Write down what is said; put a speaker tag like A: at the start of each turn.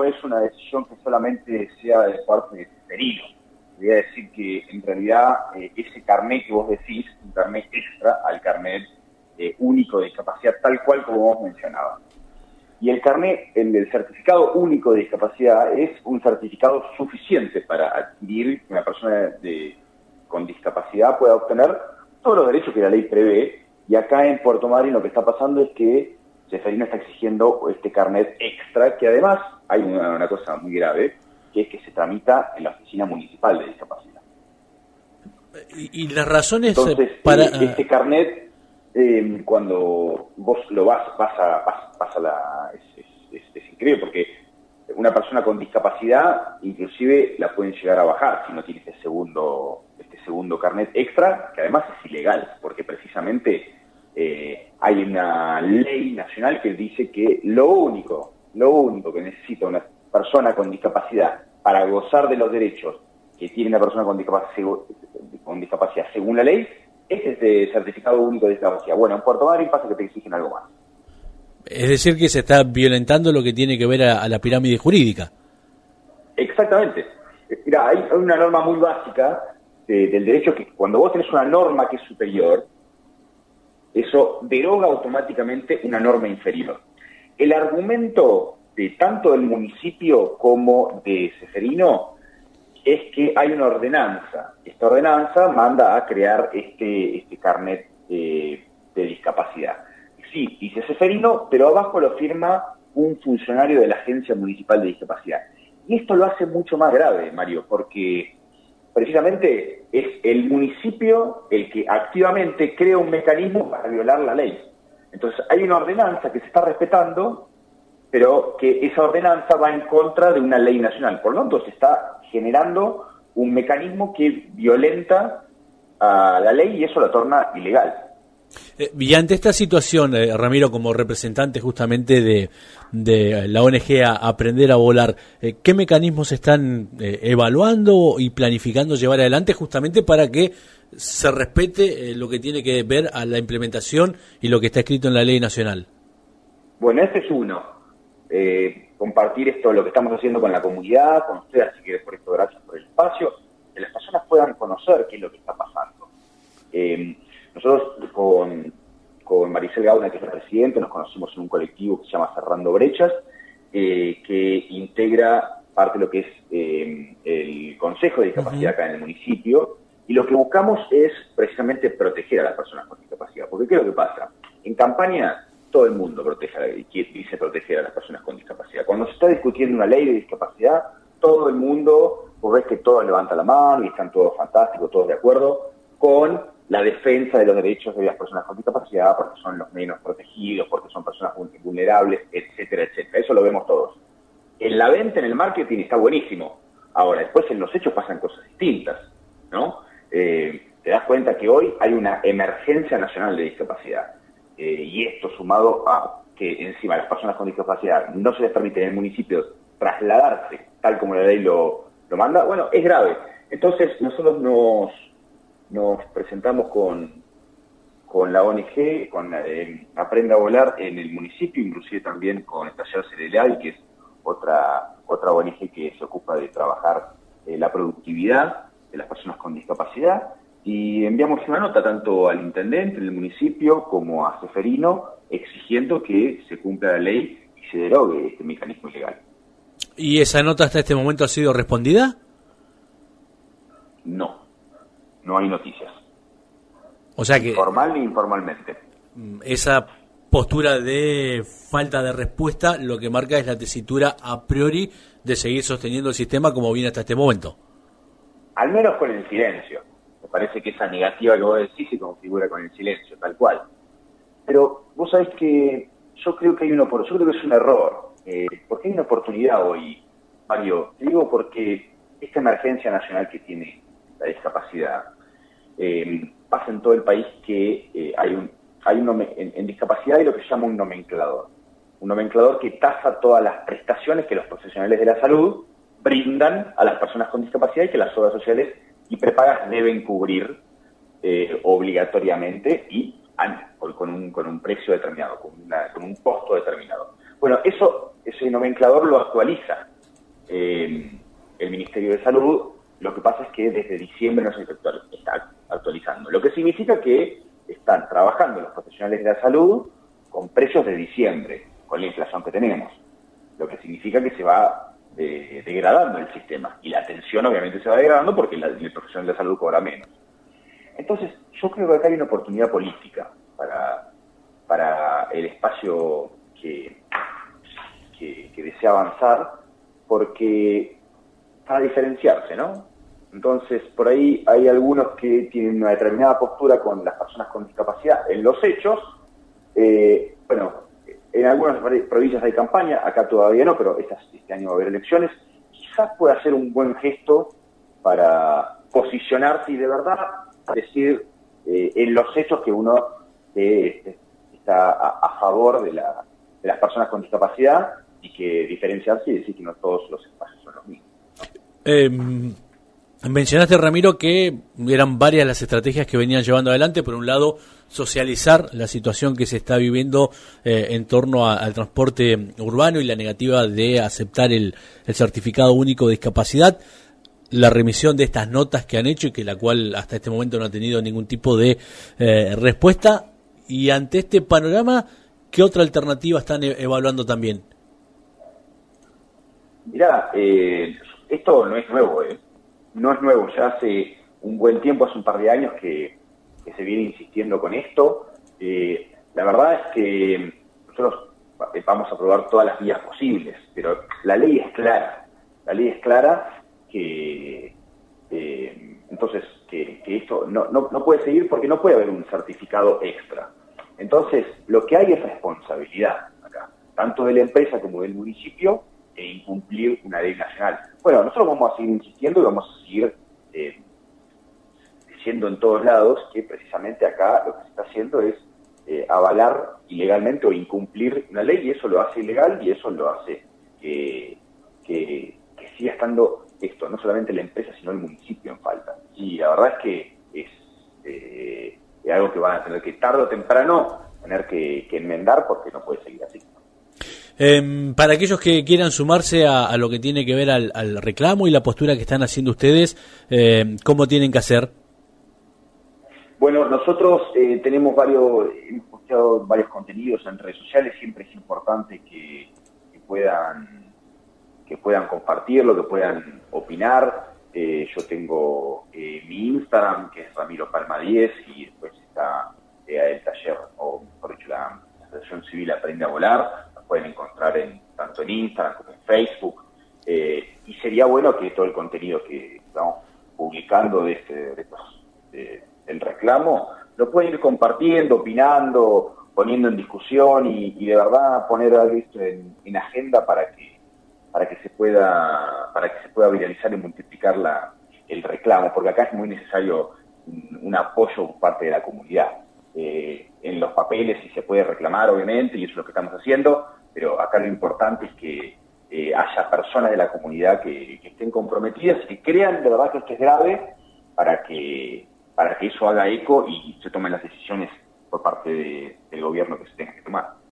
A: no es una decisión que solamente sea de parte de Seferino. Voy a decir que en realidad ese carnet que vos decís, un carnet extra al carnet único de discapacidad, tal cual como vos mencionabas. Y el carnet, el certificado único de discapacidad, es un certificado suficiente para adquirir que una persona con discapacidad pueda obtener todos los derechos que la ley prevé. Y acá en Puerto Madryn lo que está pasando es que Seferino está exigiendo este carnet extra, que además hay una cosa muy grave, que es que se tramita en la Oficina Municipal de Discapacidad.
B: Y las razones
A: entonces,
B: para...
A: este carnet, cuando vos lo pasa la... Es increíble, porque una persona con discapacidad, inclusive la pueden llegar a bajar si no tiene este segundo carnet extra, que además es ilegal, porque precisamente hay una ley nacional que dice que lo único que necesita una persona con discapacidad para gozar de los derechos que tiene una persona con discapacidad según la ley es este certificado único de discapacidad. Bueno, en Puerto Madryn pasa que te exigen algo más.
B: Es decir, que se está violentando lo que tiene que ver a la pirámide jurídica.
A: Exactamente. Mira, hay una norma muy básica del derecho, que cuando vos tenés una norma que es superior, eso deroga automáticamente una norma inferior. El argumento de tanto del municipio como de Seferino es que hay una ordenanza. Esta ordenanza manda a crear este carnet de discapacidad. Sí, dice Seferino, pero abajo lo firma un funcionario de la Agencia Municipal de Discapacidad. Y esto lo hace mucho más grave, Mario, porque precisamente es el municipio el que activamente crea un mecanismo para violar la ley. Entonces hay una ordenanza que se está respetando, pero que esa ordenanza va en contra de una ley nacional. Por lo tanto, se está generando un mecanismo que violenta a la ley y eso la torna ilegal.
B: Y ante esta situación, Ramiro, como representante justamente de la ONG Aprender a Volar, ¿qué mecanismos están evaluando y planificando llevar adelante justamente para que se respete lo que tiene que ver a la implementación y lo que está escrito en la ley nacional?
A: Bueno, este es uno. Compartir esto, lo que estamos haciendo con la comunidad, con ustedes, así que por esto gracias por el espacio, que las personas puedan conocer qué es lo que está pasando. Nosotros con Maricel Gauna, que es la presidenta, nos conocimos en un colectivo que se llama Cerrando Brechas, que integra parte de lo que es el Consejo de Discapacidad acá en el municipio, y lo que buscamos es precisamente proteger a las personas con discapacidad. Porque ¿qué es lo que pasa? En campaña todo el mundo dice proteger a las personas con discapacidad. Cuando se está discutiendo una ley de discapacidad, todo el mundo, vos ves que todos levantan la mano y están todos fantásticos, todos de acuerdo con la defensa de los derechos de las personas con discapacidad, porque son los menos protegidos, porque son personas vulnerables, etcétera, etcétera. Eso lo vemos todos. En la venta, en el marketing, está buenísimo. Ahora, después en los hechos pasan cosas distintas, ¿no? Te das cuenta que hoy hay una emergencia nacional de discapacidad. Y esto sumado a que encima a las personas con discapacidad no se les permite en el municipio trasladarse tal como la ley lo manda, bueno, es grave. Entonces nosotros nos presentamos con la ONG, con Aprenda a Volar en el municipio, inclusive también con el Taller Cerelay, que es otra ONG que se ocupa de trabajar la productividad de las personas con discapacidad, y enviamos una nota tanto al intendente del municipio como a Seferino exigiendo que se cumpla la ley y se derogue este mecanismo ilegal.
B: ¿Y esa nota hasta este momento ha sido respondida?
A: No hay noticias.
B: O sea que...
A: Formal ni informalmente.
B: Esa postura de falta de respuesta lo que marca es la tesitura a priori de seguir sosteniendo el sistema como viene hasta este momento. Al
A: menos con el silencio. Me parece que esa negativa que vos decís se configura con el silencio, tal cual. Pero vos sabés que yo creo que yo creo que es un error. Porque hay una oportunidad hoy, Mario. Te digo porque esta emergencia nacional que tiene la discapacidad, pasa en todo el país que en discapacidad hay lo que se llama un nomenclador que tasa todas las prestaciones que los profesionales de la salud brindan a las personas con discapacidad y que las obras sociales y prepagas deben cubrir obligatoriamente y con un precio determinado, con un costo determinado. Bueno, ese nomenclador lo actualiza el Ministerio de Salud. Lo que pasa es que desde diciembre no se está actualizando, lo que significa que están trabajando los profesionales de la salud con precios de diciembre, con la inflación que tenemos, lo que significa que se va degradando el sistema, y la atención obviamente se va degradando porque el profesional de la salud cobra menos. Entonces, yo creo que acá hay una oportunidad política para el espacio que desea avanzar, porque para diferenciarse, ¿no? Entonces, por ahí hay algunos que tienen una determinada postura con las personas con discapacidad en los hechos. En algunas provincias hay campaña, acá todavía no, pero este año va a haber elecciones. Quizás pueda ser un buen gesto para posicionarse y de verdad decir en los hechos que uno está a favor de las personas con discapacidad, y que diferenciarse y decir que no todos los espacios son los mismos.
B: Mencionaste, Ramiro, que eran varias las estrategias que venían llevando adelante. Por un lado, socializar la situación que se está viviendo en torno al transporte urbano y la negativa de aceptar el certificado único de discapacidad, la remisión de estas notas que han hecho y que la cual hasta este momento no ha tenido ningún tipo de respuesta. Y ante este panorama, ¿qué otra alternativa están evaluando también?
A: Mirá, esto no es nuevo, no es nuevo, ya hace un buen tiempo, hace un par de años que se viene insistiendo con esto. La verdad es que nosotros vamos a probar todas las vías posibles, pero la ley es clara que entonces que esto no puede seguir, porque no puede haber un certificado extra. Entonces, lo que hay es responsabilidad acá, tanto de la empresa como del municipio, e incumplir una ley nacional. Bueno, nosotros vamos a seguir insistiendo y vamos a seguir diciendo en todos lados que precisamente acá lo que se está haciendo es avalar ilegalmente o incumplir una ley, y eso lo hace ilegal, y eso lo hace que siga estando esto, no solamente la empresa, sino el municipio en falta. Y la verdad es que es algo que van a tener que, tarde o temprano, tener que enmendar, porque no puede seguir así.
B: Para aquellos que quieran sumarse a lo que tiene que ver al reclamo y la postura que están haciendo ustedes, ¿cómo tienen que hacer?
A: Bueno, nosotros hemos posteado varios contenidos en redes sociales. Siempre es importante que puedan compartirlo, que puedan opinar. Yo tengo mi Instagram, que es Ramiro Palma 10, y después está el taller, o mejor dicho, la Asociación Civil Aprende a Volar. Pueden encontrar tanto en Instagram como en Facebook, y sería bueno que todo el contenido que estamos publicando del reclamo lo pueden ir compartiendo, opinando, poniendo en discusión, y de verdad poner esto en agenda para que se pueda viralizar y multiplicar el reclamo, porque acá es muy necesario un apoyo por parte de la comunidad. En los papeles sí se puede reclamar, obviamente, y eso es lo que estamos haciendo, pero acá lo importante es que haya personas de la comunidad que estén comprometidas y que crean de verdad que esto es grave, para que eso haga eco y se tomen las decisiones por parte del gobierno que se tengan que tomar.